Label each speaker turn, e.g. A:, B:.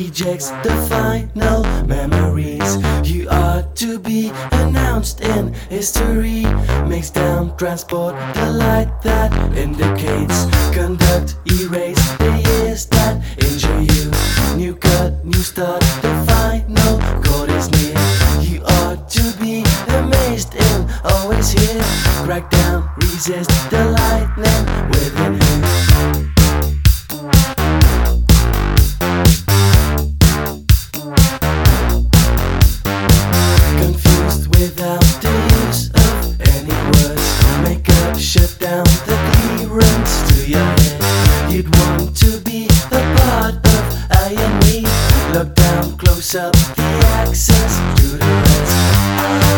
A: rejects the final memories. You are to be announced in history. Makes down transport the light that indicates. Conduct erase the years that injure you. New cut, new start, the final chord is near. You are to be amazed in always here. Crack down, resist the lightning within you. Without the use of any words, make up, shut down the clearance to your head. You'd want to be a part of I and me. Look down, close up the access to the rest.